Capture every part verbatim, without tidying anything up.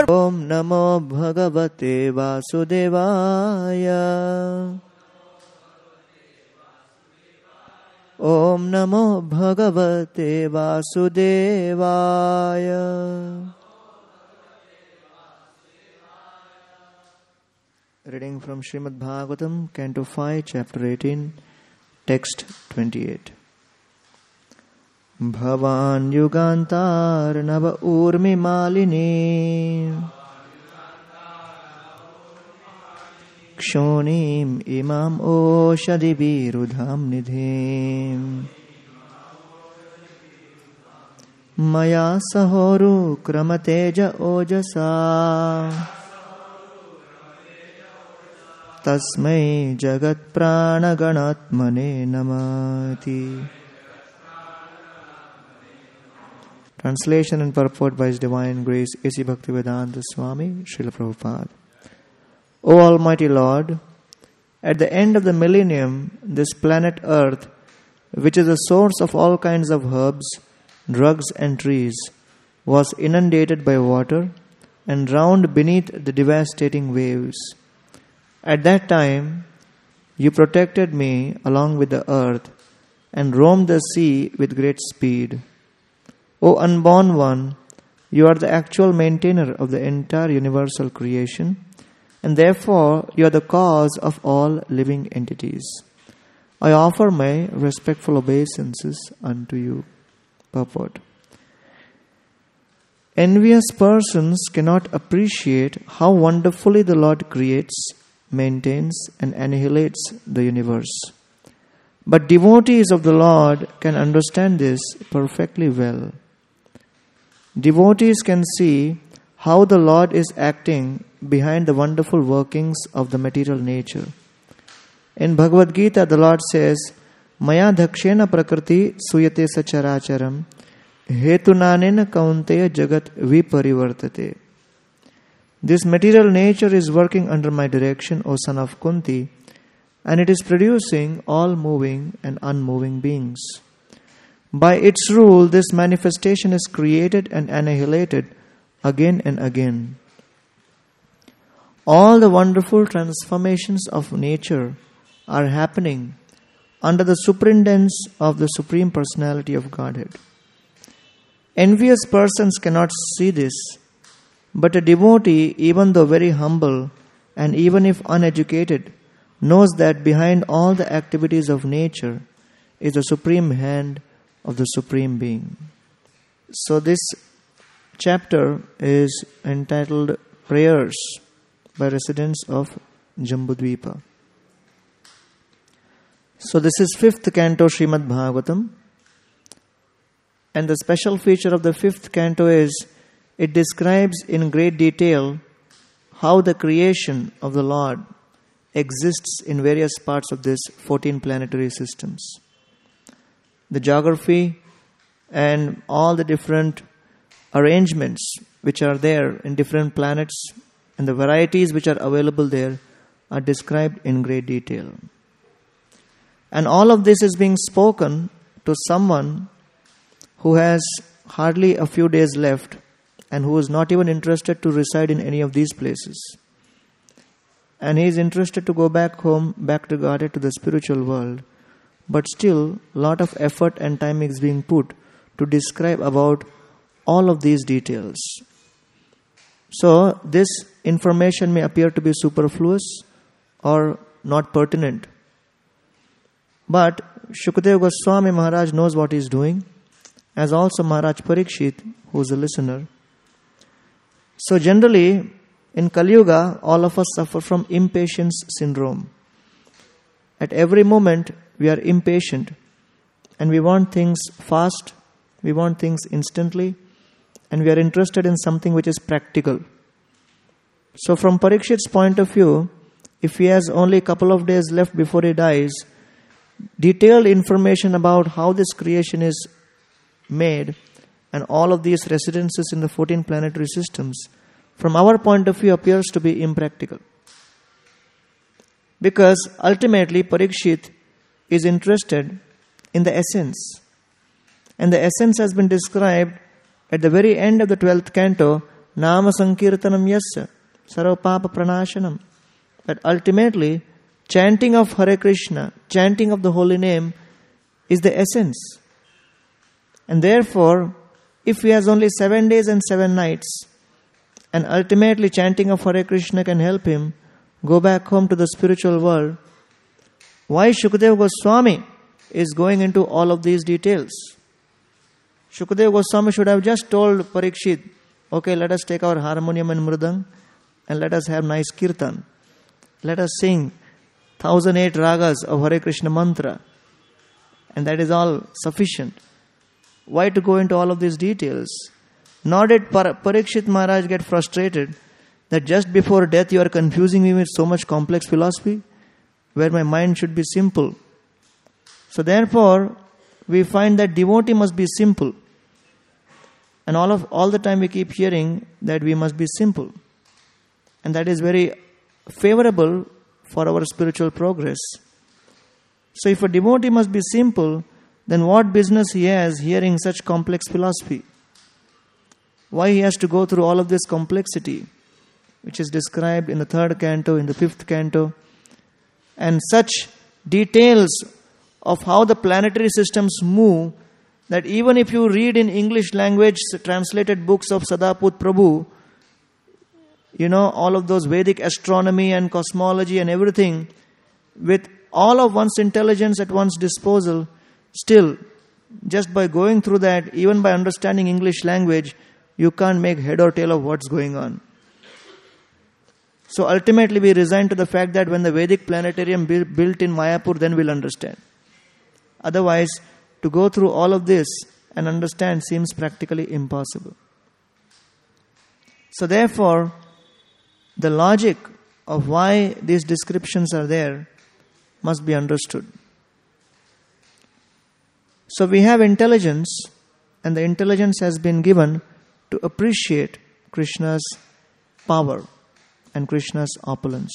Om Namo Bhagavate Vasudevaya. Om Namo Bhagavate Vasudevaya. Reading from Srimad Bhagavatam, Canto five, Chapter eighteen, Text twenty-eight. Bhavan Yugantar Nava Urmi Malini Kshonim Imam Oshadi Virudham Nidhim Maya Sahoru Kramateja Ojasa Tasmai Jagat Prana Ganatmane Namati. Translation and purport by His Divine Grace A C Bhaktivedanta Swami Srila Prabhupada. O Almighty Lord, at the end of the millennium, this planet Earth, which is the source of all kinds of herbs, drugs and trees, was inundated by water and drowned beneath the devastating waves. At that time, you protected me along with the earth and roamed the sea with great speed. O unborn one, you are the actual maintainer of the entire universal creation, and therefore you are the cause of all living entities. I offer my respectful obeisances unto you. Purport. Envious persons cannot appreciate how wonderfully the Lord creates, maintains, and annihilates the universe. But devotees of the Lord can understand this perfectly well. Devotees can see how the Lord is acting behind the wonderful workings of the material nature. In Bhagavad Gita, the Lord says, Maya dhakshena prakriti suyate sacharacharam hetunanena kaunteya jagat viparivartate. This material nature is working under my direction, O son of Kunti, and it is producing all moving and unmoving beings. By its rule, this manifestation is created and annihilated again and again. All the wonderful transformations of nature are happening under the superintendence of the Supreme Personality of Godhead. Envious persons cannot see this, but a devotee, even though very humble and even if uneducated, knows that behind all the activities of nature is the supreme hand of the Supreme Being. So this chapter is entitled Prayers by Residents of Jambudvipa. So this is fifth canto Srimad Bhagavatam, and the special feature of the fifth canto is it describes in great detail how the creation of the Lord exists in various parts of this fourteen planetary systems. The geography and all the different arrangements which are there in different planets and the varieties which are available there are described in great detail. And all of this is being spoken to someone who has hardly a few days left and who is not even interested to reside in any of these places. And he is interested to go back home, back to Godhead, to the spiritual world. But still, a lot of effort and time is being put to describe about all of these details. So, this information may appear to be superfluous or not pertinent. But Shukadeva Goswami Maharaj knows what he is doing, as also Maharaj Parikshit, who is a listener. So generally, in Kali Yuga, all of us suffer from impatience syndrome. At every moment, we are impatient and we want things fast, we want things instantly, and we are interested in something which is practical. So from Parikshit's point of view, if he has only a couple of days left before he dies, detailed information about how this creation is made and all of these residences in the fourteen planetary systems, from our point of view, appears to be impractical. Because ultimately Parikshit is interested in the essence. And the essence has been described at the very end of the twelfth canto Nama Sankirtanam Yasya Sarva Papa Pranashanam. But ultimately, chanting of Hare Krishna, chanting of the holy name is the essence. And therefore, if he has only seven days and seven nights, and ultimately chanting of Hare Krishna can help him go back home to the spiritual world, why Shukadeva Goswami is going into all of these details? Shukadeva Goswami should have just told Parikshit, okay, let us take our harmonium and mridang and let us have nice kirtan. Let us sing one thousand eight ragas of Hare Krishna mantra. And that is all sufficient. Why to go into all of these details? Nor did Par- Parikshit Maharaj get frustrated that just before death you are confusing me with so much complex philosophy where my mind should be simple. So therefore, we find that devotee must be simple. And all of all the time we keep hearing that we must be simple. And that is very favorable for our spiritual progress. So if a devotee must be simple, then what business he has hearing such complex philosophy? Why he has to go through all of this complexity, which is described in the third canto, in the fifth canto, and such details of how the planetary systems move, that even if you read in English language translated books of Sadaput Prabhu, you know, all of those Vedic astronomy and cosmology and everything, with all of one's intelligence at one's disposal, still, just by going through that, even by understanding English language, you can't make head or tail of what's going on. So ultimately we resign to the fact that when the Vedic planetarium bu- built in Mayapur, then we'll understand. Otherwise, to go through all of this and understand seems practically impossible. So therefore, the logic of why these descriptions are there must be understood. So we have intelligence, and the intelligence has been given to appreciate Krishna's power and Krishna's opulence.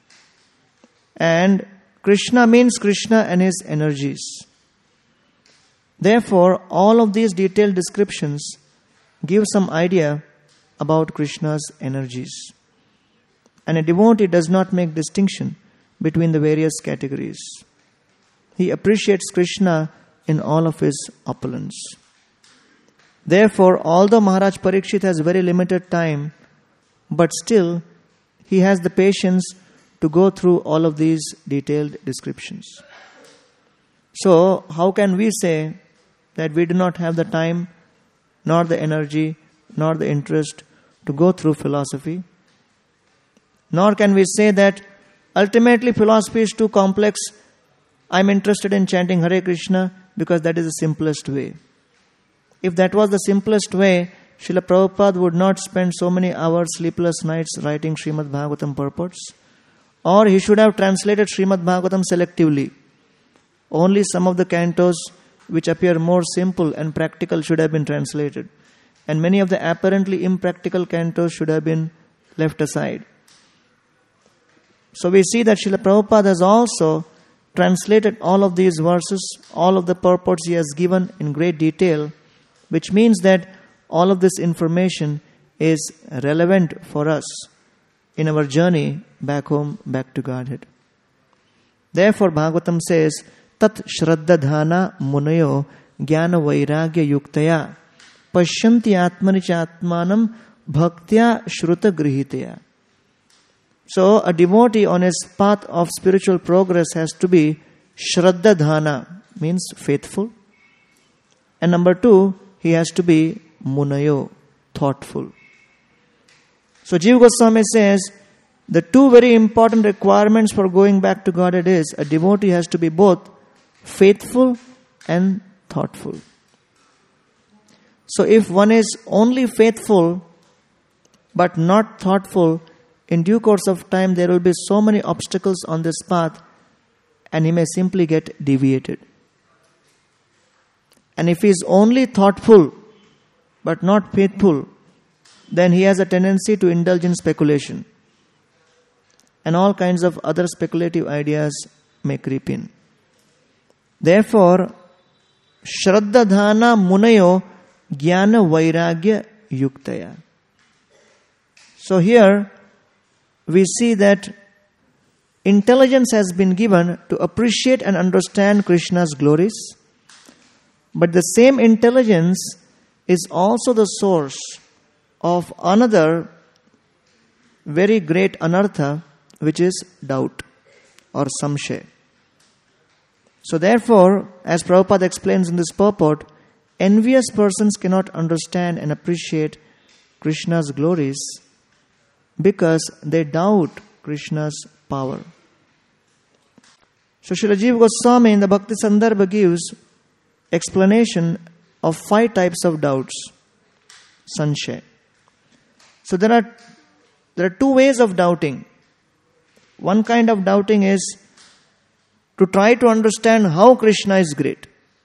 And Krishna means Krishna and his energies. Therefore, all of these detailed descriptions give some idea about Krishna's energies. And a devotee does not make distinction between the various categories. He appreciates Krishna in all of his opulence. Therefore, although Maharaj Parikshit has very limited time, but still he has the patience to go through all of these detailed descriptions. So, how can we say that we do not have the time, nor the energy, nor the interest to go through philosophy? Nor can we say that ultimately philosophy is too complex. I'm interested in chanting Hare Krishna because that is the simplest way. If that was the simplest way, Srila Prabhupada would not spend so many hours, sleepless nights writing Srimad Bhagavatam purports. Or he should have translated Srimad Bhagavatam selectively. Only some of the cantos which appear more simple and practical should have been translated. And many of the apparently impractical cantos should have been left aside. So we see that Srila Prabhupada has also translated all of these verses, all of the purports he has given in great detail, which means that all of this information is relevant for us in our journey back home, back to Godhead. Therefore, Bhagavatam says, Tat Shraddha Dhana Munayo Jnana Vairagya Yuktaya Pashyanti Atmani Chatmanam Bhaktya Shruta Grihitaya. So, a devotee on his path of spiritual progress has to be Shraddha Dhana, means faithful. And number two, he has to be Munayo, thoughtful. So, Jiva Goswami says, the two very important requirements for going back to Godhead is, a devotee has to be both faithful and thoughtful. So, if one is only faithful but not thoughtful, in due course of time, there will be so many obstacles on this path and he may simply get deviated. And if he is only thoughtful but not faithful, then he has a tendency to indulge in speculation. And all kinds of other speculative ideas may creep in. Therefore, Shraddha Dhana Munayo Jnana Vairagya Yuktaya. So here we see that intelligence has been given to appreciate and understand Krishna's glories, but the same intelligence is also the source of another very great anartha, which is doubt or samshaya. So therefore, as Prabhupada explains in this purport, envious persons cannot understand and appreciate Krishna's glories because they doubt Krishna's power. So Srila Jiva Goswami in the Bhakti Sandarbha gives explanation of five types of doubts. Sanshaya. So there are there are two ways of doubting. One kind of doubting is to try to understand how Krishna is great.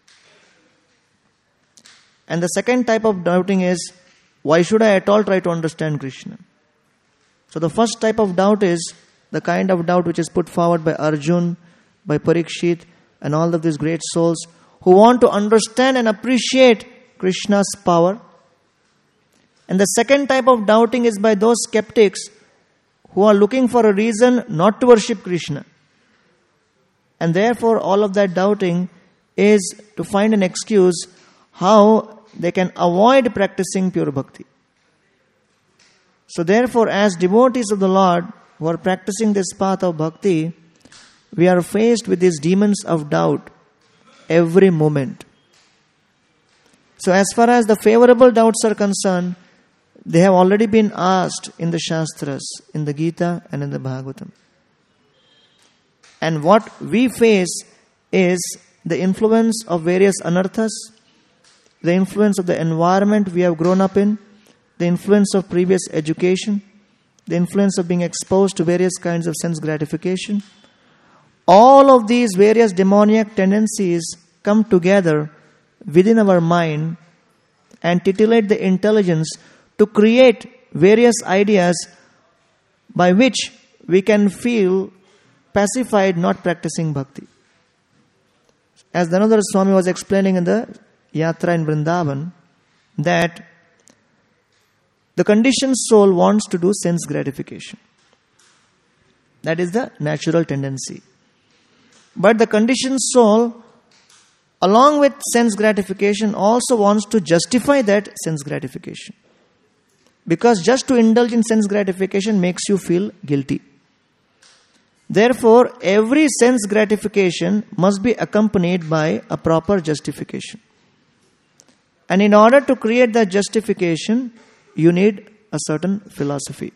And the second type of doubting is, why should I at all try to understand Krishna? So the first type of doubt is the kind of doubt which is put forward by Arjun, by Parikshit, and all of these great souls who want to understand and appreciate Krishna's power. And the second type of doubting is by those skeptics who are looking for a reason not to worship Krishna. And therefore all of that doubting is to find an excuse how they can avoid practicing pure bhakti. So therefore, as devotees of the Lord who are practicing this path of bhakti, we are faced with these demons of doubt every moment. So as far as the favorable doubts are concerned, they have already been asked in the Shastras, in the Gita and in the Bhagavatam. And what we face is the influence of various anarthas, the influence of the environment we have grown up in, the influence of previous education, the influence of being exposed to various kinds of sense gratification. All of these various demoniac tendencies come together within our mind and titillate the intelligence to create various ideas by which we can feel pacified not practicing bhakti. As Dhanodhara Swami was explaining in the Yatra in Vrindavan, that the conditioned soul wants to do sense gratification. That is the natural tendency. But the conditioned soul, along with sense gratification, also wants to justify that sense gratification. Because just to indulge in sense gratification makes you feel guilty. Therefore, every sense gratification must be accompanied by a proper justification. And in order to create that justification, you need a certain philosophy.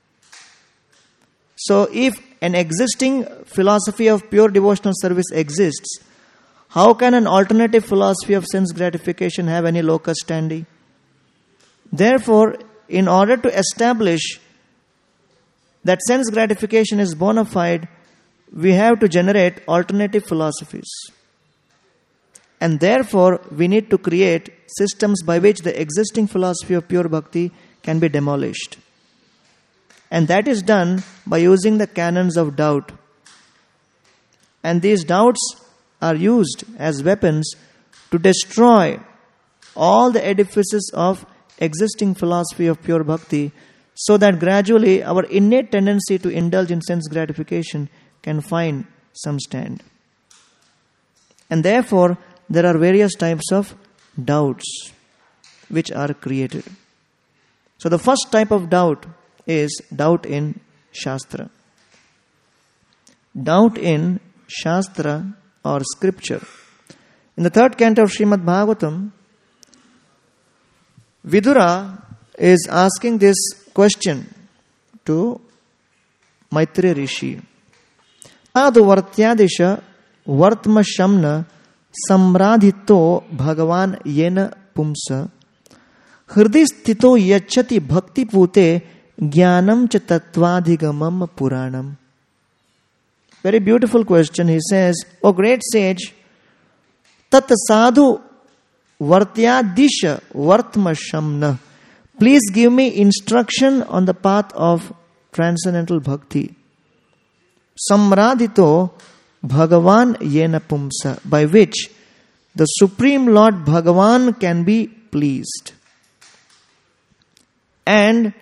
So if an existing philosophy of pure devotional service exists, how can an alternative philosophy of sense gratification have any locus standi? Therefore, in order to establish that sense gratification is bona fide, we have to generate alternative philosophies. And therefore, we need to create systems by which the existing philosophy of pure bhakti can be demolished. And that is done by using the canons of doubt. And these doubts are used as weapons to destroy all the edifices of existing philosophy of pure bhakti, so that gradually our innate tendency to indulge in sense gratification can find some stand. And therefore, there are various types of doubts which are created. So the first type of doubt is doubt in Shastra. Doubt in Shastra or scripture. In the third canto of Srimad Bhagavatam, Vidura is asking this question to Maitreya Rishi. Adu vartyadisha vartma shamna samradhito bhagavan yena pumsa hriday sthito yachati bhakti pute jnanam cha tattvadhigamam puranam. Very beautiful question. He says, O great sage, tat sadhu vartyadisha vartma shamna. Please give me instruction on the path of transcendental bhakti. Samradhito Bhagavan yena pumsa, by which the Supreme Lord Bhagavan can be pleased. And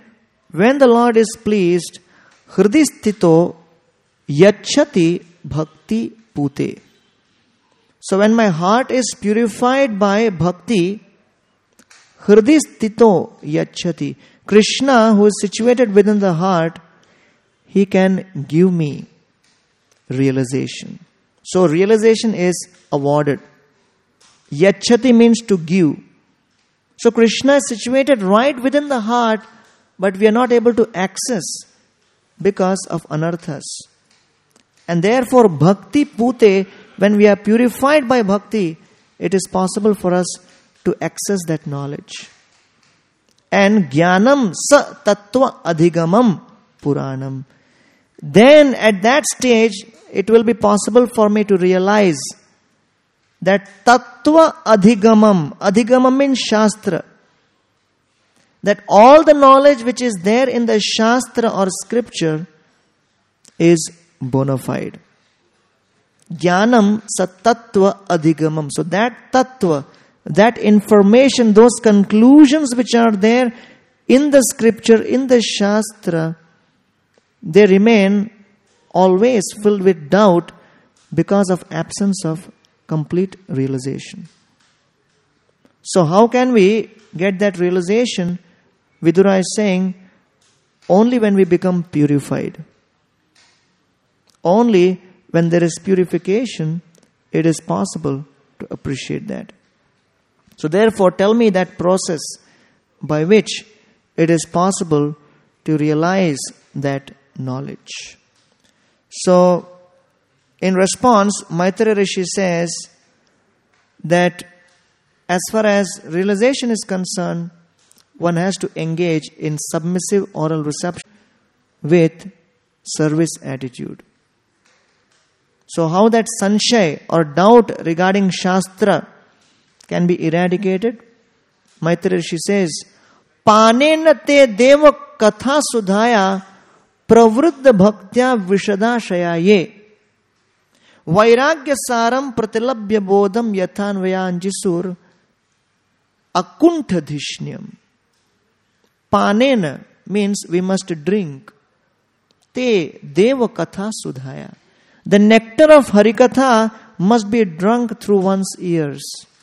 when the Lord is pleased, hridisthito yachati bhakti pute. So when my heart is purified by bhakti, hridisthito yachati. Krishna, who is situated within the heart, he can give me realization. So realization is awarded. Yachati means to give. So Krishna is situated right within the heart, but we are not able to access because of anarthas. And therefore, bhakti pute, when we are purified by bhakti, it is possible for us to access that knowledge. And jnanam sa tattva adhigamam puranam. Then at that stage, it will be possible for me to realize that tattva adhigamam, adhigamam means shastra, that all the knowledge which is there in the shastra or scripture is bona fide. Jnanam sa tattva adhigamam. So that tattva, that information, those conclusions which are there in the scripture, in the shastra, they remain always filled with doubt because of absence of complete realization. So how can we get that realization? Vidura is saying, only when we become purified. Only when there is purification, it is possible to appreciate that. So therefore, tell me that process by which it is possible to realize that knowledge. So, in response, Maitreya Rishi says that as far as realization is concerned, one has to engage in submissive oral reception with service attitude. So how that sanshay or doubt regarding Shastra can be eradicated? Maitreya Rishi says, Panena te deva katha sudhaya pravruddha bhaktya vishadashaya ye vairagya saram pratilabhya bodham yathanvayanjisur akuntadhishnyam. Panena means we must drink. Te deva katha sudhaya. The nectar of Harikatha must be drunk through one's ears.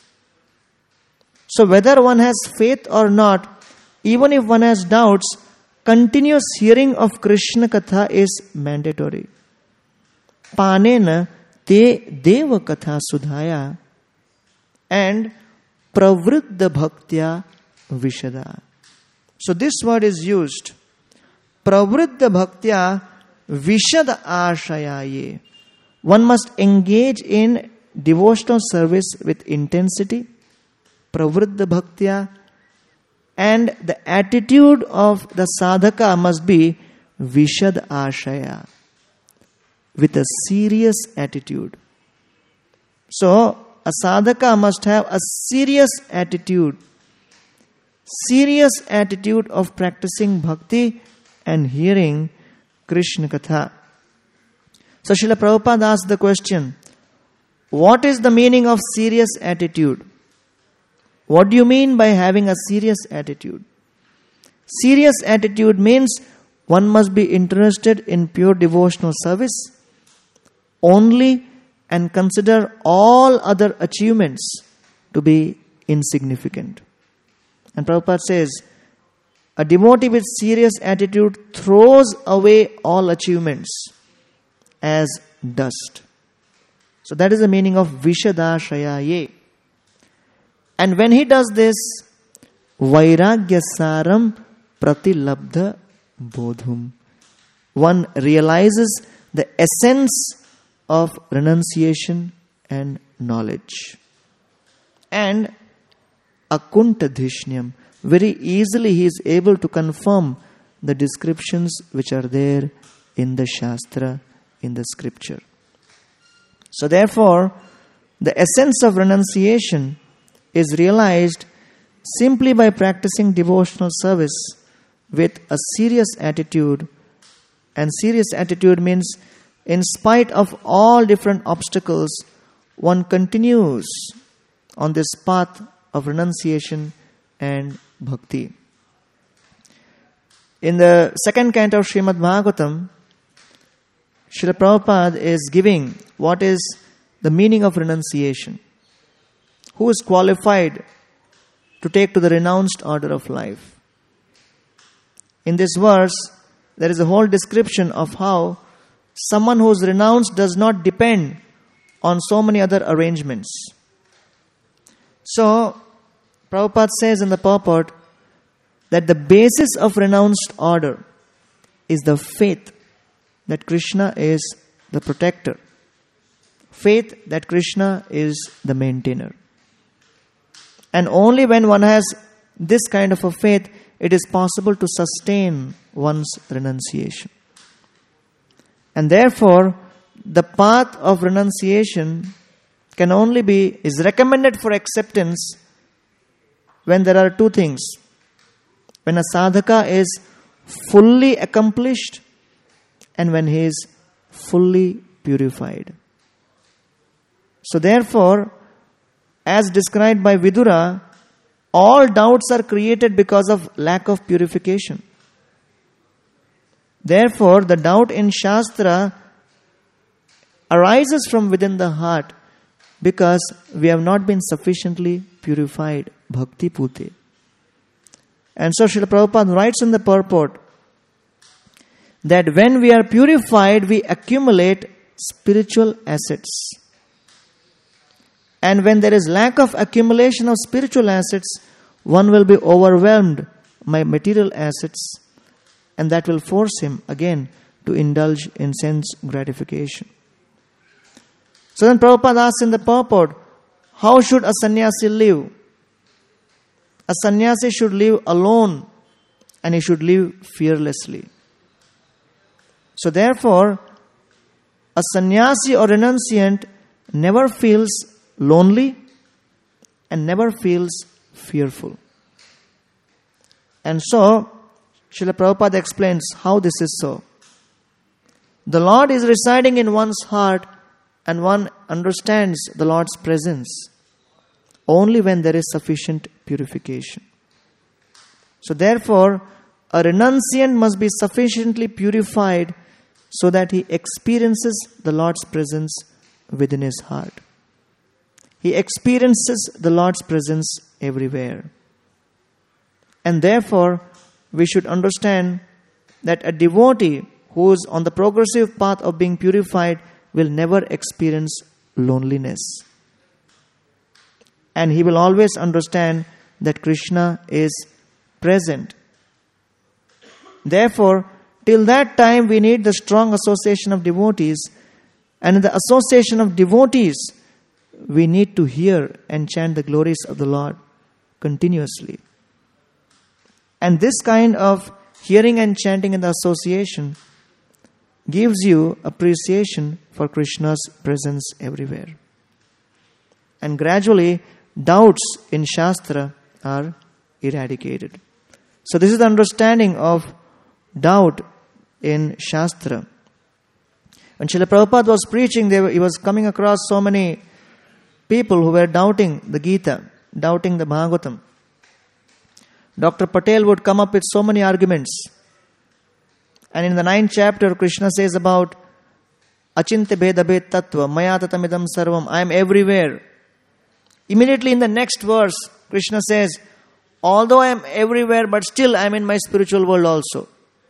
So whether one has faith or not, even if one has doubts, continuous hearing of Krishna Katha is mandatory. Panena te deva katha sudhaya and pravruddha bhaktya vishada. So this word is used. Pravruddha bhaktya vishada ashayaye. One must engage in devotional service with intensity, pravruddha bhaktya, and the attitude of the sadhaka must be vishad ashaya, with a serious attitude. So, a sadhaka must have a serious attitude, serious attitude of practicing bhakti and hearing Krishna Katha. So Srila Prabhupada asked the question, what is the meaning of serious attitude? What do you mean by having a serious attitude? Serious attitude means one must be interested in pure devotional service only and consider all other achievements to be insignificant. And Prabhupada says, a devotee with serious attitude throws away all achievements as dust. So that is the meaning of Vishadashayaye. And when he does this, Vairagya Saram Pratilabdha Bodhum. One realizes the essence of renunciation and knowledge. And Akuntadhishnyam. Very easily he is able to confirm the descriptions which are there in the Shastra, in the scripture. So therefore, the essence of renunciation is realized simply by practicing devotional service with a serious attitude. And serious attitude means in spite of all different obstacles, one continues on this path of renunciation and bhakti. in the second canto of Srimad Bhagavatam, Srila Prabhupada is giving what is the meaning of renunciation. Who is qualified to take to the renounced order of life? In this verse, there is a whole description of how someone who is renounced does not depend on so many other arrangements. So, Prabhupada says in the purport that the basis of renounced order is the faith that Krishna is the protector. Faith that Krishna is the maintainer. And only when one has this kind of a faith, it is possible to sustain one's renunciation. And therefore, the path of renunciation can only be, is recommended for acceptance when there are two things. When a sadhaka is fully accomplished and when he is fully purified. So therefore, as described by Vidura, all doubts are created because of lack of purification. Therefore, the doubt in Shastra arises from within the heart because we have not been sufficiently purified. Bhakti Pute. And so Srila Prabhupada writes in the purport that when we are purified, we accumulate spiritual assets. And when there is lack of accumulation of spiritual assets, one will be overwhelmed by material assets, and that will force him again to indulge in sense gratification. So then Prabhupada asks in the purport, how should a sannyasi live? A sannyasi should live alone and he should live fearlessly. So therefore, a sannyasi or renunciant never feels lonely and never feels fearful. And so, Srila Prabhupada explains how this is so. The Lord is residing in one's heart and one understands the Lord's presence only when there is sufficient purification. So therefore, a renunciant must be sufficiently purified so that he experiences the Lord's presence within his heart. He experiences the Lord's presence everywhere. And therefore, we should understand that a devotee who is on the progressive path of being purified will never experience loneliness. And he will always understand that Krishna is present. Therefore, till that time we need the strong association of devotees. And in the association of devotees, we need to hear and chant the glories of the Lord continuously. And this kind of hearing and chanting in the association gives you appreciation for Krishna's presence everywhere. And gradually, doubts in Shastra are eradicated. So this is the understanding of doubt in Shastra. When Srila Prabhupada was preaching, they were, he was coming across so many people who were doubting the Gita, doubting the Bhagavatam. Doctor Patel would come up with so many arguments. And in the ninth chapter, Krishna says about Achinte Bheda Bhed Tattva, Maya Tatamidam Sarvam, I am everywhere. Immediately in the next verse, Krishna says, although I am everywhere, but still I am in my spiritual world also.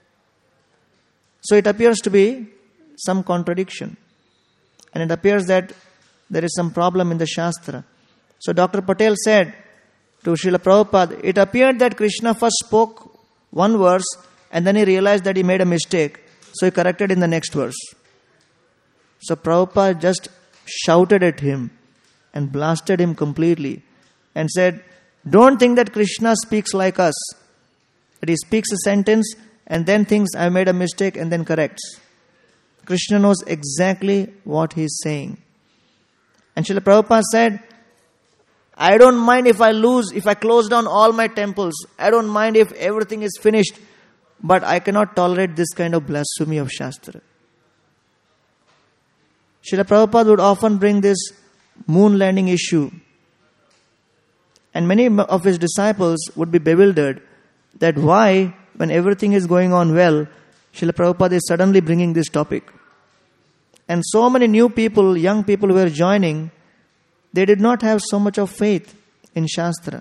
So it appears to be some contradiction. And it appears that there is some problem in the Shastra. So Doctor Patel said to Srila Prabhupada, it appeared that Krishna first spoke one verse and then he realized that he made a mistake. So he corrected in the next verse. So Prabhupada just shouted at him and blasted him completely and said, don't think that Krishna speaks like us. That he speaks a sentence and then thinks I made a mistake and then corrects. Krishna knows exactly what he is saying. And Srila Prabhupada said, I don't mind if I lose, if I close down all my temples. I don't mind if everything is finished. But I cannot tolerate this kind of blasphemy of Shastra. Srila Prabhupada would often bring this moon landing issue. And many of his disciples would be bewildered that why when everything is going on well, Srila Prabhupada is suddenly bringing this topic. And so many new people, young people who were joining, they did not have so much of faith in Shastra.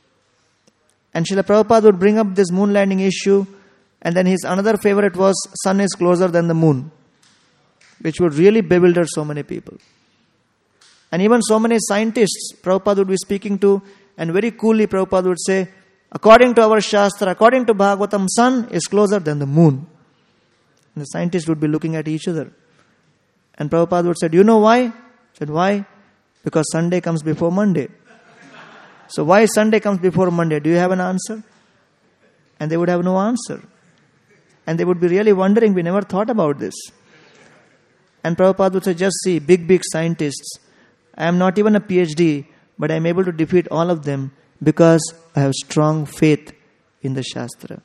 And Srila Prabhupada would bring up this moon landing issue, and then his another favorite was sun is closer than the moon, which would really bewilder so many people. And even so many scientists Prabhupada would be speaking to, and very coolly Prabhupada would say, according to our Shastra, according to Bhagavatam, sun is closer than the moon. And the scientists would be looking at each other. And Prabhupada would say, do you know why? I said, why? Because Sunday comes before Monday. So why Sunday comes before Monday? Do you have an answer? And they would have no answer. And they would be really wondering, we never thought about this. And Prabhupada would say, just see, big, big scientists. I am not even a PhD, but I am able to defeat all of them because I have strong faith in the Shastra.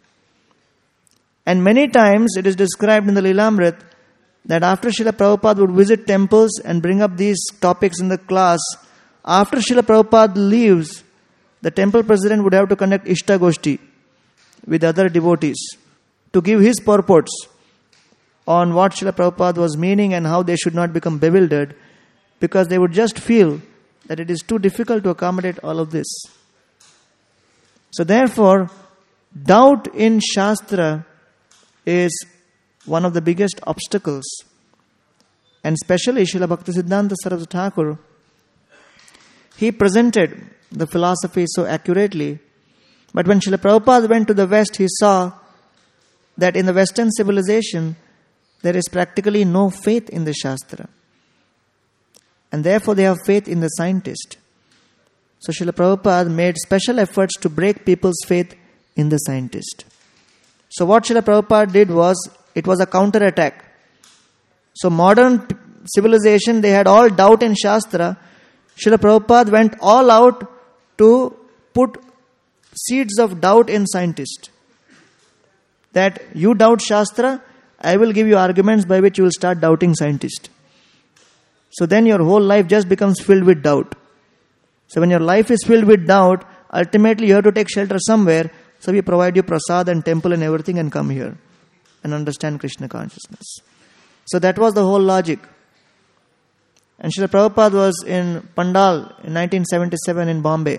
And many times it is described in the Lilamrit that after Srila Prabhupada would visit temples and bring up these topics in the class, after Srila Prabhupada leaves, the temple president would have to conduct Ishta Goshti with other devotees to give his purports on what Srila Prabhupada was meaning and how they should not become bewildered, because they would just feel that it is too difficult to accommodate all of this. So therefore, doubt in Shastra is one of the biggest obstacles. And especially Srila Bhaktisiddhanta Saraswati Thakur, he presented the philosophy so accurately. But when Srila Prabhupada went to the West, he saw that in the Western civilization, there is practically no faith in the Shastra. And therefore they have faith in the scientist. So Srila Prabhupada made special efforts to break people's faith in the scientist. So what Srila Prabhupada did was, it was a counter-attack. So modern civilization, they had all doubt in Shastra. Srila Prabhupada went all out to put seeds of doubt in scientists. That you doubt Shastra, I will give you arguments by which you will start doubting scientists. So then your whole life just becomes filled with doubt. So when your life is filled with doubt, ultimately you have to take shelter somewhere. So we provide you prasad and temple and everything and come here and understand Krishna consciousness. So that was the whole logic. And Srila Prabhupada was in Pandal in nineteen seventy-seven in Bombay.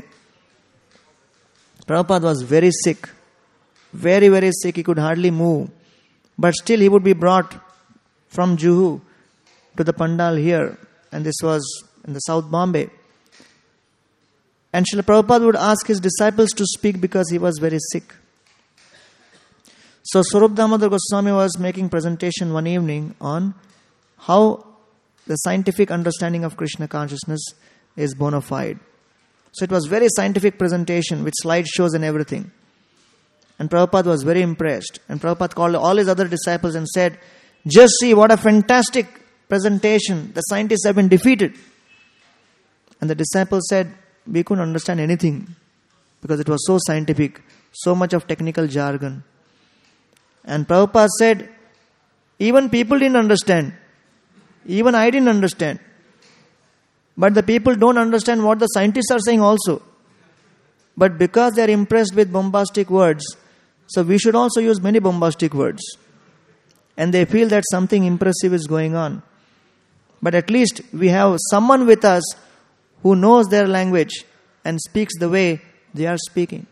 Prabhupada was very sick. Very, very sick. He could hardly move. But still he would be brought from Juhu to the Pandal here. And this was in the South Bombay. And Srila Prabhupada would ask his disciples to speak because he was very sick. So Swarup Damodar Goswami was making presentation one evening on how the scientific understanding of Krishna consciousness is bona fide. So it was very scientific presentation with slideshows and everything. And Prabhupada was very impressed. And Prabhupada called all his other disciples and said, just see what a fantastic presentation. The scientists have been defeated. And the disciples said, we couldn't understand anything because it was so scientific, so much of technical jargon. And Prabhupada said, even people didn't understand. Even I didn't understand. But the people don't understand what the scientists are saying also. But because they are impressed with bombastic words, so we should also use many bombastic words. And they feel that something impressive is going on. But at least we have someone with us who knows their language and speaks the way they are speaking.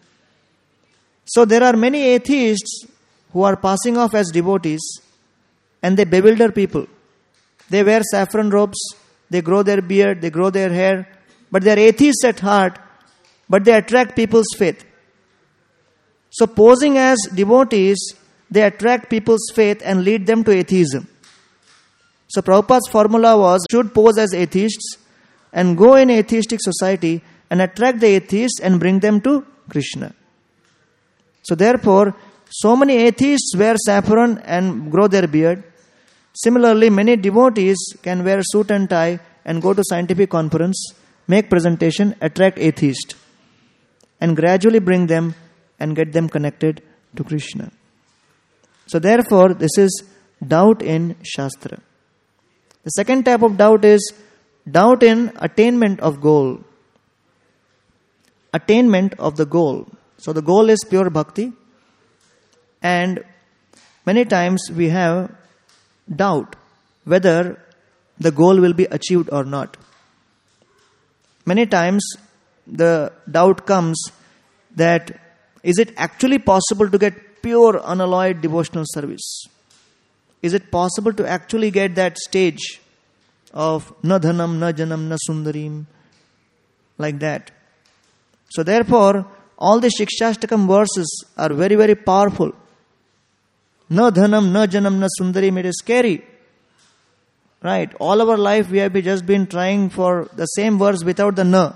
So there are many atheists who are passing off as devotees and they bewilder people. They wear saffron robes, they grow their beard, they grow their hair, but they are atheists at heart, but they attract people's faith. So posing as devotees, they attract people's faith and lead them to atheism. So Prabhupada's formula was, should pose as atheists and go in atheistic society and attract the atheists and bring them to Krishna. So therefore, so many atheists wear saffron and grow their beard. Similarly, many devotees can wear suit and tie and go to scientific conference, make presentation, attract atheists, and gradually bring them and get them connected to Krishna. So therefore, this is doubt in Shastra. The second type of doubt is doubt in attainment of goal. Attainment of the goal. So the goal is pure bhakti. And many times we have doubt whether the goal will be achieved or not. Many times the doubt comes that is it actually possible to get pure unalloyed devotional service? Is it possible to actually get that stage of na dhanam, na janam, na sundarim, like that? So therefore, all the Shikshashtakam verses are very, very powerful. Na dhanam, na janam, na sundarim, it is scary. Right? All our life we have just been trying for the same verse without the na.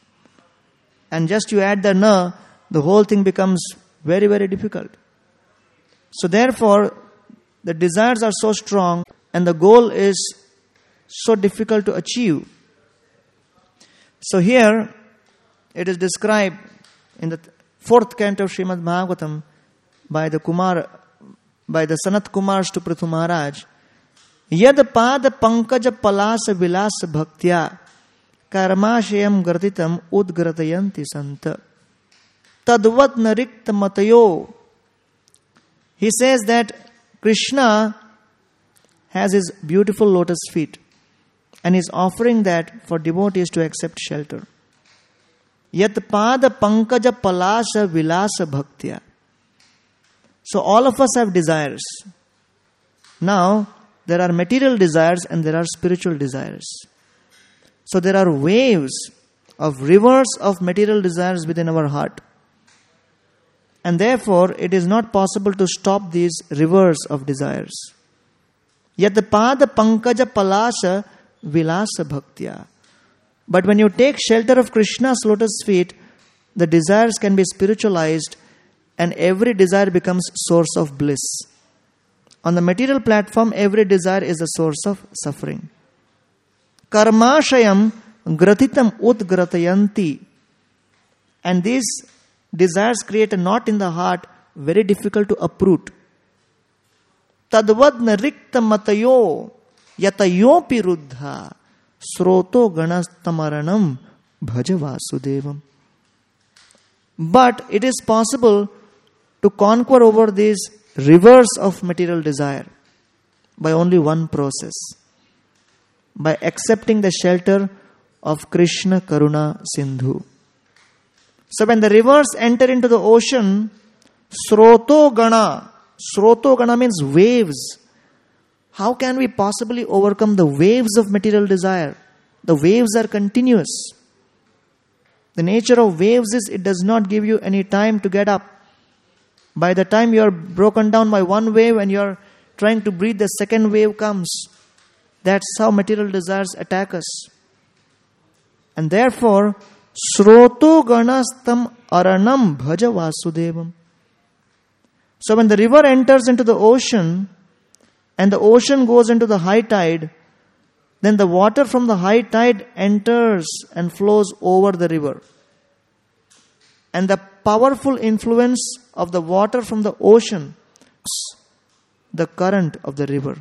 And just you add the na, the whole thing becomes very, very difficult. So therefore, the desires are so strong and the goal is so difficult to achieve. So here, it is described in the fourth canto of Srimad Bhagavatam by the Kumar, by the Sanat Kumars to Prithu Maharaj. Yad pada pankaja palasa vilasa bhaktya karmashayam gratitam udgratayanti santa tadvat narikta matayo. He says that Krishna has his beautiful lotus feet and is offering that for devotees to accept shelter. Yat pada pankaja palasa vilasa bhaktya. So all of us have desires. Now, there are material desires and there are spiritual desires. So there are waves of rivers of material desires within our heart. And therefore, it is not possible to stop these rivers of desires. Yat pada pankaja palasa vilasa bhaktya. But when you take shelter of Krishna's lotus feet, the desires can be spiritualized and every desire becomes source of bliss. On the material platform, every desire is a source of suffering. Karmashayam gratitam udgratayanti. And these desires create a knot in the heart, very difficult to uproot. Tadvad narikta matayo yatayo piruddha sroto ganastamaranam bhaja vasudevam. But it is possible to conquer over these rivers of material desire by only one process. By accepting the shelter of Krishna Karuna Sindhu. So when the rivers enter into the ocean, Sroto Gana, Sroto Gana means waves. How can we possibly overcome the waves of material desire? The waves are continuous. The nature of waves is it does not give you any time to get up. By the time you are broken down by one wave and you are trying to breathe, the second wave comes. That's how material desires attack us. And therefore, Sroto ganastam aranam bhaja vasudevam. So when the river enters into the ocean and the ocean goes into the high tide, then the water from the high tide enters and flows over the river. And the powerful influence of the water from the ocean is the current of the river.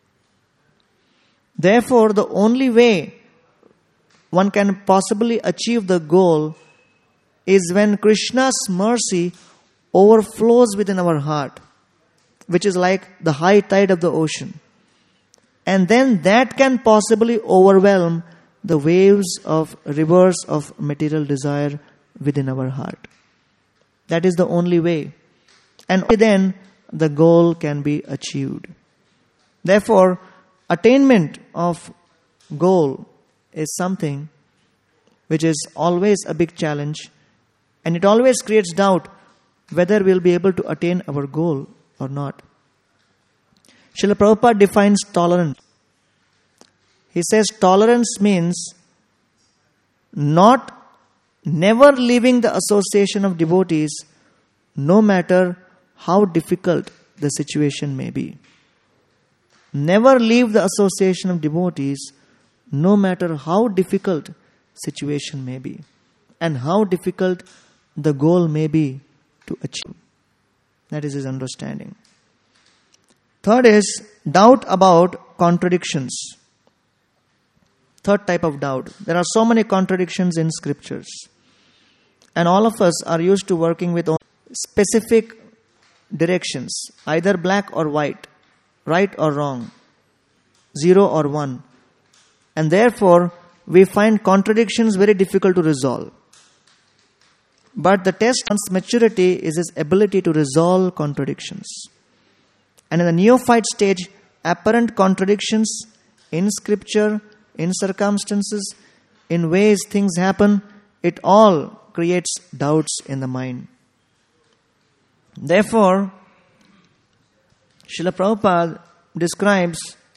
Therefore, the only way one can possibly achieve the goal is when Krishna's mercy overflows within our heart, which is like the high tide of the ocean. And then that can possibly overwhelm the waves of rivers of material desire within our heart. That is the only way. And only then the goal can be achieved. Therefore, attainment of goal is something which is always a big challenge, and it always creates doubt whether we'll be able to attain our goal or not. Srila Prabhupada defines tolerance. He says tolerance means not never leaving the association of devotees no matter how difficult the situation may be. Never leave the association of devotees no matter how difficult situation may be and how difficult the goal may be to achieve. That is his understanding. Third is doubt about contradictions. Third type of doubt. There are so many contradictions in scriptures. And all of us are used to working with specific directions, either black or white, right or wrong, zero or one. And therefore, we find contradictions very difficult to resolve. But the test on maturity is his ability to resolve contradictions. And in the neophyte stage, apparent contradictions in scripture, in circumstances, in ways things happen, it all creates doubts in the mind. Therefore, Srila Prabhupada describes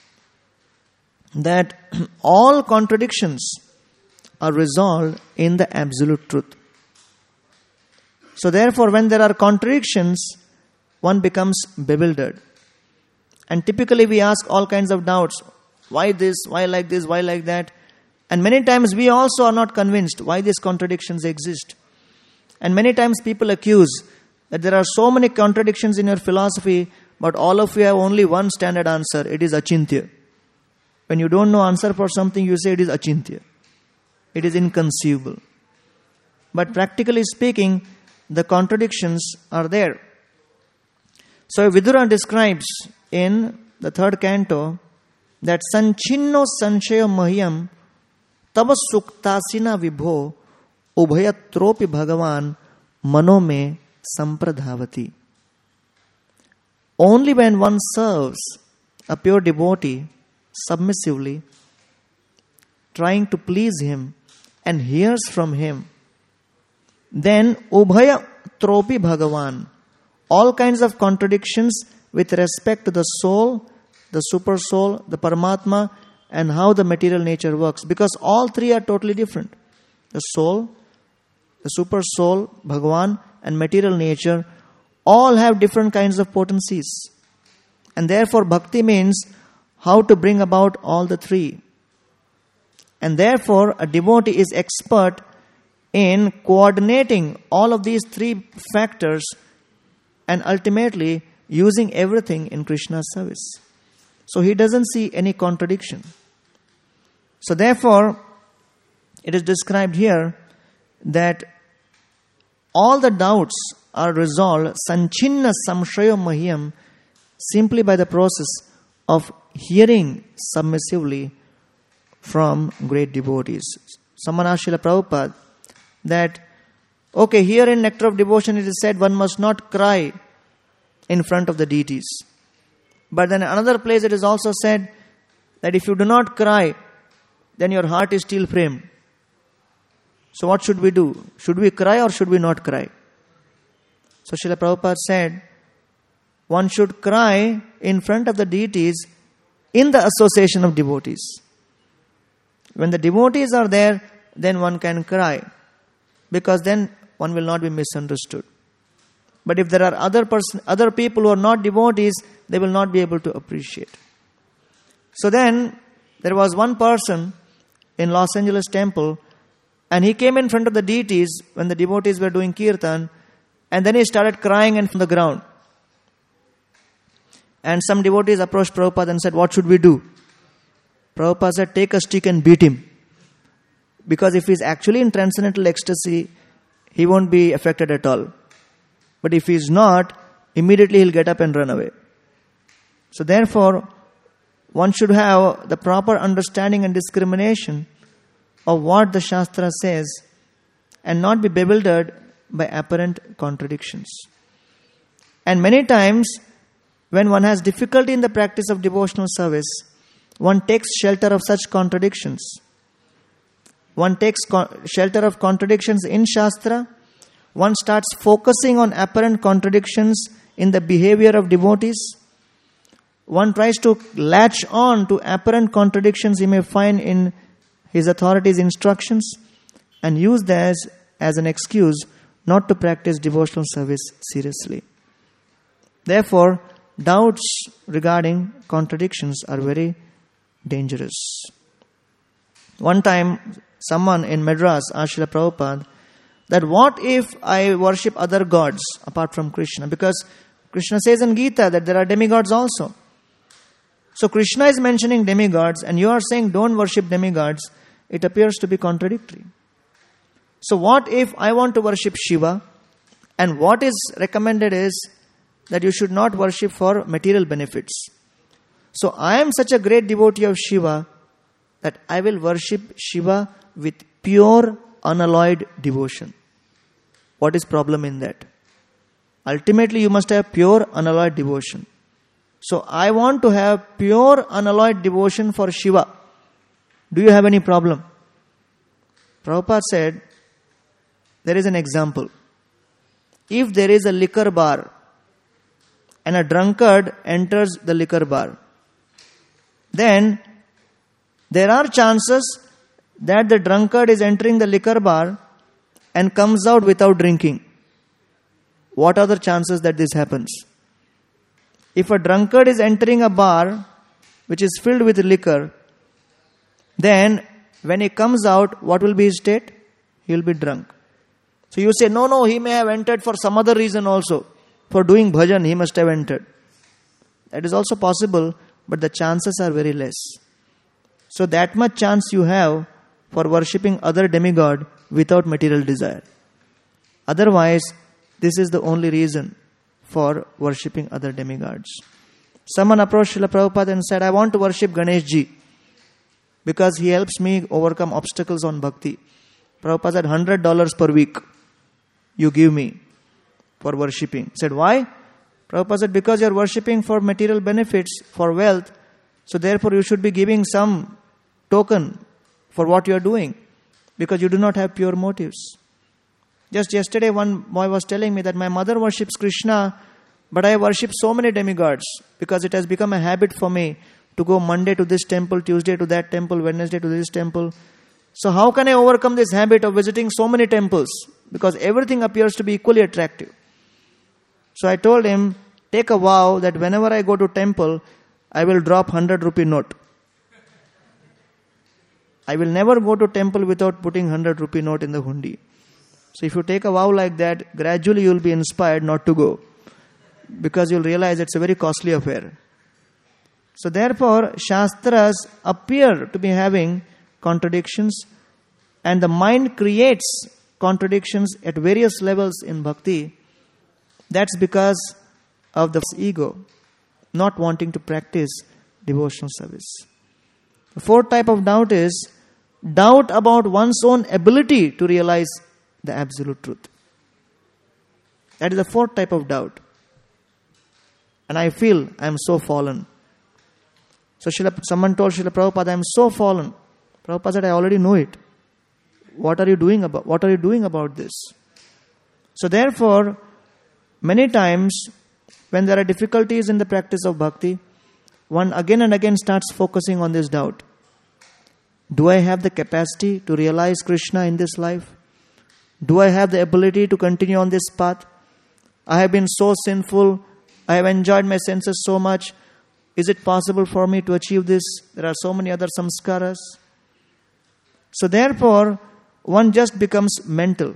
that all contradictions are resolved in the absolute truth. So therefore, when there are contradictions, one becomes bewildered. And typically we ask all kinds of doubts. Why this? Why like this? Why like that? And many times we also are not convinced why these contradictions exist. And many times people accuse that there are so many contradictions in your philosophy, but all of you have only one standard answer. It is achintya. When you don't know answer for something, you say it is achintya. It is inconceivable. But practically speaking, the contradictions are there. So Vidura describes in the third canto that Sanchinno Sanshaya Mahyam Tava Suktasina Vibho Ubhayatropi Bhagavan Mano Me Sampradhavati. Only when one serves a pure devotee submissively, trying to please him and hears from him, then Ubhaya Tropi Bhagavan, all kinds of contradictions with respect to the soul, the super soul, the Paramatma, and how the material nature works. Because all three are totally different. The soul, the super soul, Bhagavan, and material nature all have different kinds of potencies. And therefore bhakti means how to bring about all the three. And therefore a devotee is expert in coordinating all of these three factors and ultimately using everything in Krishna's service. So he doesn't see any contradiction. So therefore, it is described here that all the doubts are resolved sanchinna samshaya mahyam simply by the process of hearing submissively from great devotees. Someone asked Srila Prabhupada that, okay, here in Nectar of Devotion it is said one must not cry in front of the deities. But then another place it is also said that if you do not cry, then your heart is still framed. So what should we do? Should we cry or should we not cry? So Srila Prabhupada said, one should cry in front of the deities in the association of devotees. When the devotees are there, then one can cry, because then one will not be misunderstood. But if there are other person, other people who are not devotees, they will not be able to appreciate. So then, there was one person in Los Angeles temple, and he came in front of the deities when the devotees were doing kirtan, and then he started crying on the ground. And some devotees approached Prabhupada and said, what should we do? Prabhupada said, take a stick and beat him. Because if he is actually in transcendental ecstasy, he won't be affected at all. But if he is not, immediately he'll get up and run away. So therefore, one should have the proper understanding and discrimination of what the Shastra says and not be bewildered by apparent contradictions. And many times, when one has difficulty in the practice of devotional service, one takes shelter of such contradictions. One takes co- shelter of contradictions in Shastra. One starts focusing on apparent contradictions in the behavior of devotees. One tries to latch on to apparent contradictions he may find in his authority's instructions and use that as, as an excuse not to practice devotional service seriously. Therefore, doubts regarding contradictions are very dangerous. One time, someone in Madras asked Srila Prabhupada that what if I worship other gods apart from Krishna? Because Krishna says in Gita that there are demigods also. So Krishna is mentioning demigods and you are saying don't worship demigods. It appears to be contradictory. So what if I want to worship Shiva, and what is recommended is that you should not worship for material benefits. So I am such a great devotee of Shiva that I will worship Shiva with pure, unalloyed devotion. What is problem in that? Ultimately, you must have pure, unalloyed devotion. So I want to have pure, unalloyed devotion for Shiva. Do you have any problem? Prabhupada said, there is an example. If there is a liquor bar and a drunkard enters the liquor bar, then there are chances that the drunkard is entering the liquor bar and comes out without drinking. What are the chances that this happens? If a drunkard is entering a bar which is filled with liquor, then when he comes out, what will be his state? He will be drunk. So you say, no, no, he may have entered for some other reason also. For doing bhajan, he must have entered. That is also possible, but the chances are very less. So that much chance you have for worshipping other demigod without material desire. Otherwise, this is the only reason for worshipping other demigods. Someone approached Srila Prabhupada and said, I want to worship Ganesh Ji because he helps me overcome obstacles on bhakti. Prabhupada said, one hundred dollars per week you give me for worshipping. He said, why? Prabhupada said, because you are worshipping for material benefits, for wealth, so therefore you should be giving some token for what you are doing, because you do not have pure motives. Just yesterday one boy was telling me that my mother worships Krishna, but I worship so many demigods because it has become a habit for me to go Monday to this temple, Tuesday to that temple, Wednesday to this temple. So how can I overcome this habit of visiting so many temples? Because everything appears to be equally attractive. So I told him, take a vow that whenever I go to temple, I will drop one hundred rupee note. I will never go to temple without putting one hundred rupee note in the hundi. So if you take a vow like that, gradually you will be inspired not to go. Because you will realize it's a very costly affair. So therefore, Shastras appear to be having contradictions, and the mind creates contradictions at various levels in bhakti. That's because of the ego, not wanting to practice devotional service. The fourth type of doubt is doubt about one's own ability to realize the absolute truth. That is the fourth type of doubt. And I feel I am so fallen. So Srila, someone told Srila Prabhupada, I am so fallen. Prabhupada said, I already know it. What are you doing about what are you doing about this? So therefore, many times when there are difficulties in the practice of bhakti, one again and again starts focusing on this doubt. Do I have the capacity to realize Krishna in this life? Do I have the ability to continue on this path? I have been so sinful. I have enjoyed my senses so much. Is it possible for me to achieve this? There are so many other samskaras. So therefore, one just becomes mental.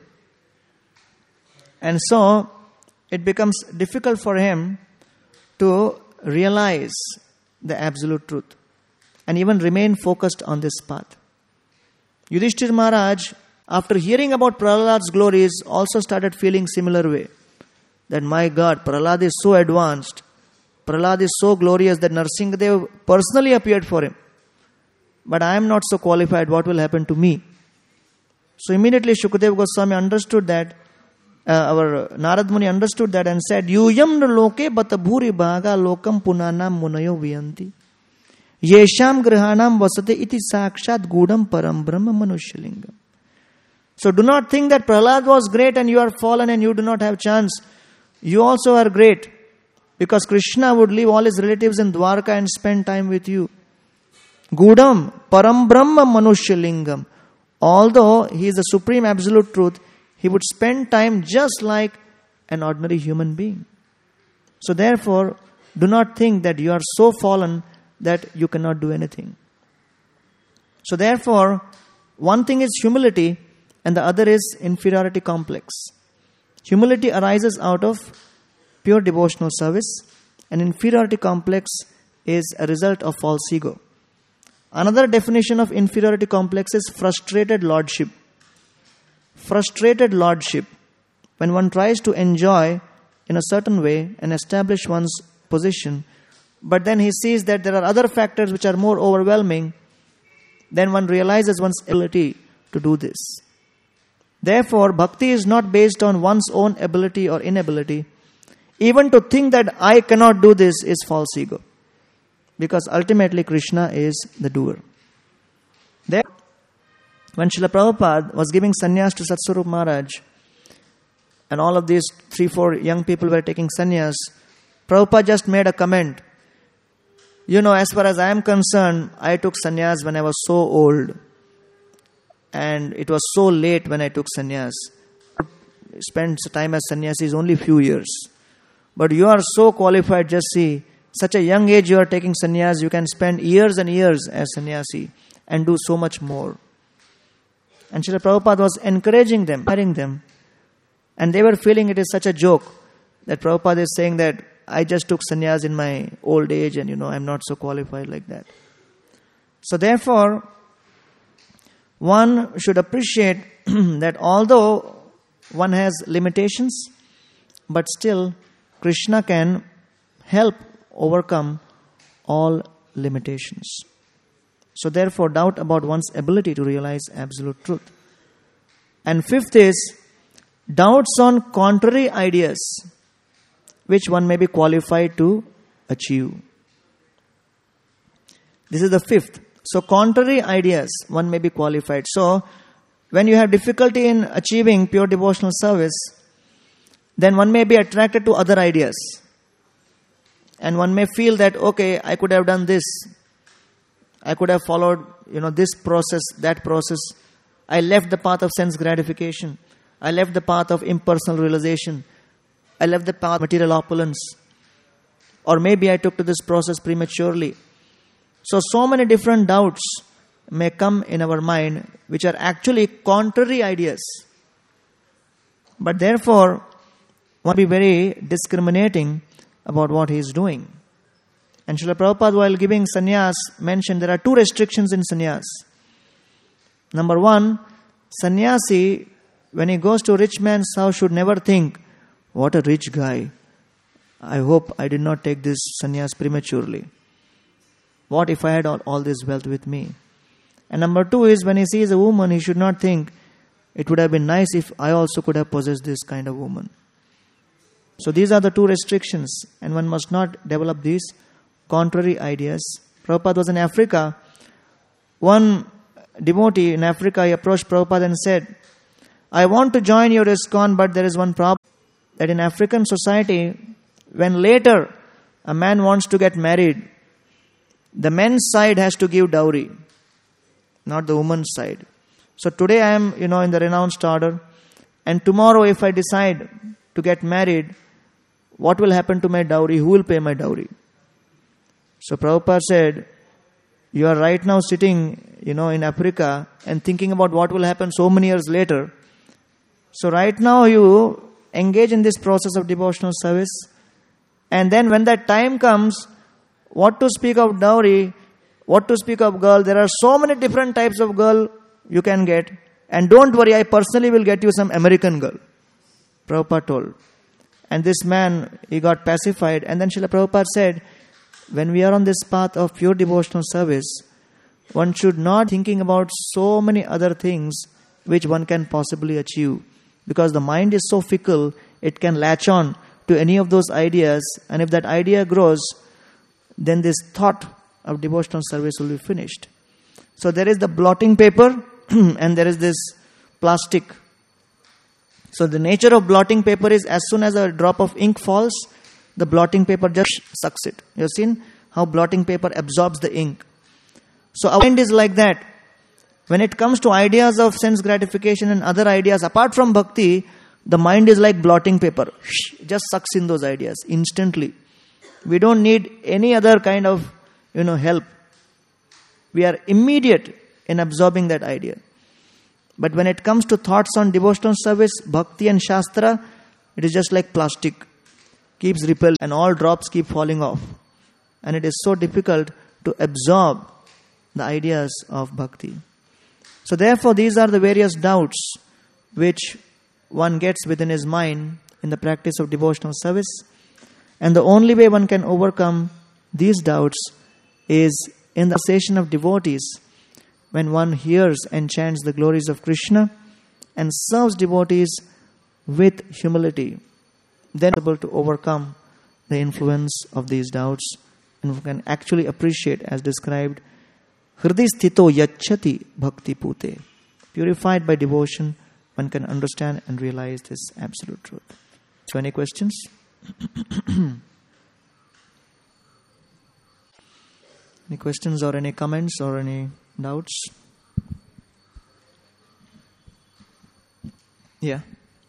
And so, it becomes difficult for him to realize the absolute truth and even remain focused on this path. Yudhishthira Maharaj, after hearing about Prahlad's glories, also started feeling similar way. That my God, Prahlad is so advanced. Prahlad is so glorious that Narsingadev personally appeared for him. But I am not so qualified. What will happen to me? So immediately Shukadeva Goswami understood that, uh, our Narad Muni understood that and said, Yuyam loke batabhuri bhaga lokam punanam munayo viyanti. Yesham grihanam vasate iti sakshat gudam param brahma manushalingam. So do not think that Prahlad was great and you are fallen and you do not have chance. You also are great. Because Krishna would leave all his relatives in Dwarka and spend time with you. Gudam param brahma manushalingam. Although he is the supreme absolute truth, he would spend time just like an ordinary human being. So therefore, do not think that you are so fallen that you cannot do anything. So therefore, one thing is humility and the other is inferiority complex. Humility arises out of pure devotional service, and inferiority complex is a result of false ego. Another definition of inferiority complex is frustrated lordship. Frustrated lordship. When one tries to enjoy in a certain way and establish one's position, but then he sees that there are other factors which are more overwhelming, then one realizes one's ability to do this. Therefore, bhakti is not based on one's own ability or inability. Even to think that I cannot do this is false ego. Because ultimately Krishna is the doer. There, when Srila Prabhupada was giving sannyas to Satsvarup Maharaj, and all of these three, four young people were taking sannyas, Prabhupada just made a comment. You know, as far as I am concerned, I took sannyas when I was so old. And it was so late when I took sannyas. Spent time as sannyasis only few years. But you are so qualified, just see, such a young age you are taking sannyas, you can spend years and years as sannyasi and do so much more. And Srila Prabhupada was encouraging them, encouraging them. And they were feeling it is such a joke that Prabhupada is saying that I just took sannyas in my old age and you know, I'm not so qualified like that. So therefore, one should appreciate that although one has limitations, but still Krishna can help overcome all limitations. So therefore, doubt about one's ability to realize absolute truth. And fifth is doubts on contrary ideas which one may be qualified to achieve. This is the fifth. So contrary ideas one may be qualified. So when you have difficulty in achieving pure devotional service, then one may be attracted to other ideas. And one may feel that, okay, I could have done this. I could have followed, you know, this process, that process. I left the path of sense gratification. I left the path of impersonal realization. I left the path of material opulence. Or maybe I took to this process prematurely. So, so many different doubts may come in our mind, which are actually contrary ideas. But therefore, one be very discriminating about what he is doing. And Srila Prabhupada, while giving sannyas, mentioned there are two restrictions in sannyas. Number one, sannyasi, when he goes to a rich man's house, should never think, what a rich guy. I hope I did not take this sannyas prematurely. What if I had all, all this wealth with me? And number two is, when he sees a woman, he should not think, it would have been nice if I also could have possessed this kind of woman. So these are the two restrictions, and one must not develop these contrary ideas. Prabhupada was in Africa. One devotee in Africa, he approached Prabhupada and said, I want to join your ISKCON, but there is one problem. That in African society, when later a man wants to get married, the men's side has to give dowry, not the woman's side. So today I am, you know, in the renounced order, and tomorrow if I decide to get married, what will happen to my dowry? Who will pay my dowry? So Prabhupada said, you are right now sitting, you know, in Africa and thinking about what will happen so many years later. So right now you engage in this process of devotional service, and then when that time comes, what to speak of dowry, what to speak of girl, there are so many different types of girl you can get, and don't worry, I personally will get you some American girl, Prabhupada told. And this man, he got pacified, and then Srila Prabhupada said, when we are on this path of pure devotional service, one should not thinking about so many other things which one can possibly achieve. Because the mind is so fickle, it can latch on to any of those ideas, and if that idea grows, then this thought of devotional service will be finished. So there is the blotting paper and there is this plastic. So the nature of blotting paper is, as soon as a drop of ink falls, the blotting paper just sucks it. You have seen how blotting paper absorbs the ink. So our mind is like that. When it comes to ideas of sense gratification and other ideas apart from bhakti, the mind is like blotting paper. It just sucks in those ideas instantly. We don't need any other kind of, you know, help. We are immediate in absorbing that idea. But when it comes to thoughts on devotional service, bhakti and shastra, it is just like plastic. Keeps repelling and all drops keep falling off. And it is so difficult to absorb the ideas of bhakti. So therefore, these are the various doubts which one gets within his mind in the practice of devotional service. And the only way one can overcome these doubts is in the association of devotees, when one hears and chants the glories of Krishna and serves devotees with humility. Then able to overcome the influence of these doubts, and we can actually appreciate, as described, Hriday sthito yacchati bhakti pute. Purified by devotion, one can understand and realize this absolute truth. So, any questions? Any questions or any comments or any doubts? Yeah.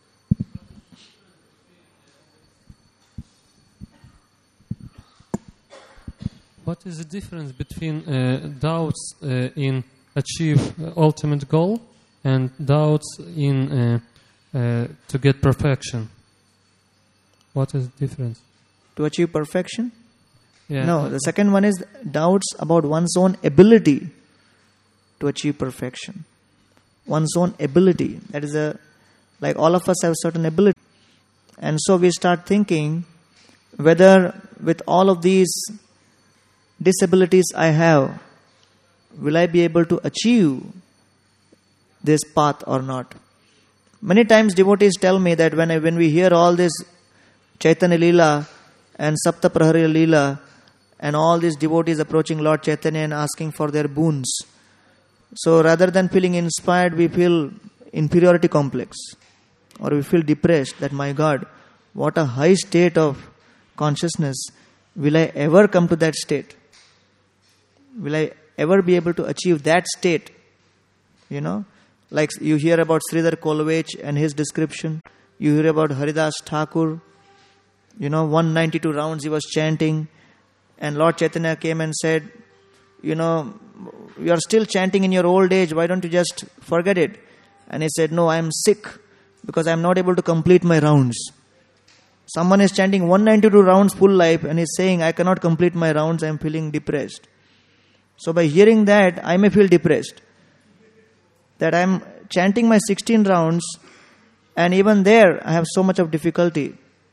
What is the difference between uh, doubts uh, in achieve uh, ultimate goal and doubts in uh, uh, to get perfection? What is the difference? To achieve perfection? Yeah. No, the second one is doubts about one's own ability to achieve perfection. One's own ability. That is a, like all of us have certain ability. And so we start thinking whether with all of these disabilities I have, will I be able to achieve this path or not? Many times devotees tell me that when I, when we hear all this Chaitanya Leela and Sapta Prahari Leela and all these devotees approaching Lord Chaitanya and asking for their boons, so rather than feeling inspired, we feel inferiority complex, or we feel depressed that, my God, what a high state of consciousness. Will I ever come to that state? Will I ever be able to achieve that state? You know, like you hear about Sridhar Kolovech and his description. You hear about Haridas Thakur. You know, one hundred ninety-two rounds he was chanting. And Lord Chaitanya came and said, you know, you are still chanting in your old age. Why don't you just forget it? And he said, no, I am sick because I am not able to complete my rounds. Someone is chanting one hundred ninety-two rounds full life and is saying, I cannot complete my rounds. I am feeling depressed. So by hearing that, I may feel depressed. That I am chanting my sixteen rounds and even there I have so much of difficulty.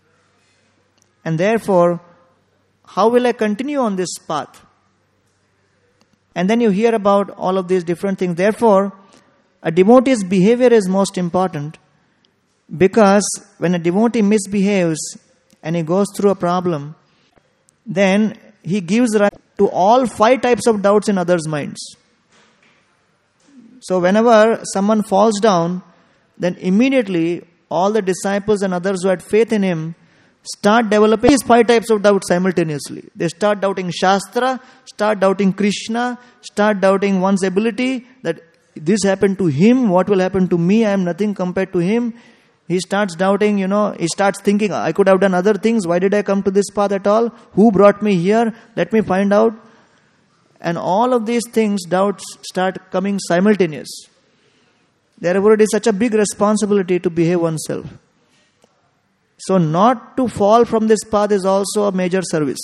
And therefore, how will I continue on this path? And then you hear about all of these different things. Therefore, a devotee's behavior is most important, because when a devotee misbehaves and he goes through a problem, then he gives rise to all five types of doubts in others' minds. So whenever someone falls down, then immediately all the disciples and others who had faith in him start developing these five types of doubts simultaneously. They start doubting Shastra, start doubting Krishna, start doubting one's ability, that this happened to him, what will happen to me, I am nothing compared to him. He starts doubting, you know, he starts thinking, I could have done other things, why did I come to this path at all? Who brought me here? Let me find out. And all of these things, doubts start coming simultaneous. Therefore, it is such a big responsibility to behave oneself. So not to fall from this path is also a major service.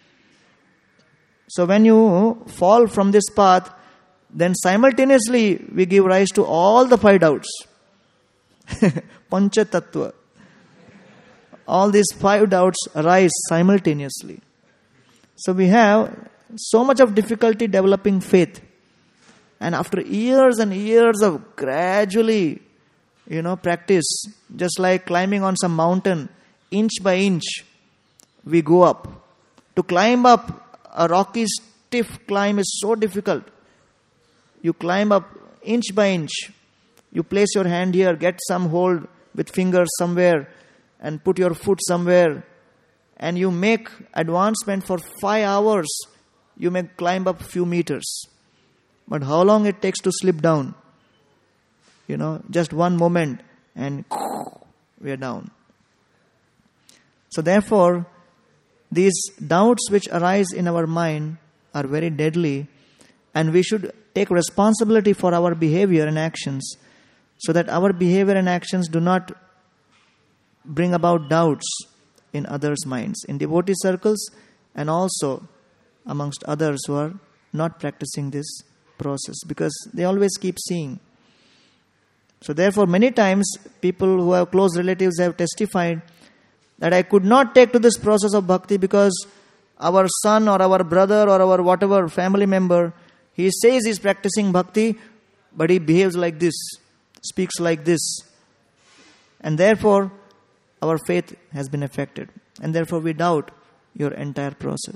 So when you fall from this path, then simultaneously we give rise to all the five doubts. Pancha Tattva. All these five doubts arise simultaneously. So we have so much of difficulty developing faith. And after years and years of gradually, you know, practice, just like climbing on some mountain, inch by inch, we go up. To climb up a rocky, stiff climb is so difficult. You climb up inch by inch. You place your hand here, get some hold with fingers somewhere, and put your foot somewhere, and you make advancement for five hours. You may climb up a few meters. But how long it takes to slip down? You know, just one moment and we are down. So therefore, these doubts which arise in our mind are very deadly, and we should take responsibility for our behavior and actions, so that our behavior and actions do not bring about doubts in others' minds, in devotee circles, and also amongst others who are not practicing this process, because they always keep seeing. So therefore, many times people who have close relatives have testified that I could not take to this process of bhakti because our son or our brother or our whatever family member, he says he's practicing bhakti, but he behaves like this, speaks like this. And therefore, our faith has been affected. And therefore, we doubt your entire process.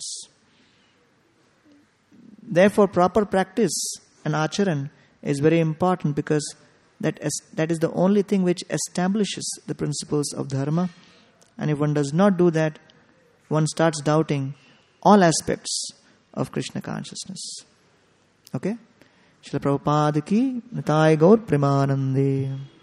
Therefore, proper practice and acharan is very important, because that is, that is the only thing which establishes the principles of dharma. And if one does not do that, one starts doubting all aspects of Krishna consciousness. Okay? Srila Prabhupada ki Nitai Gaur Premanande.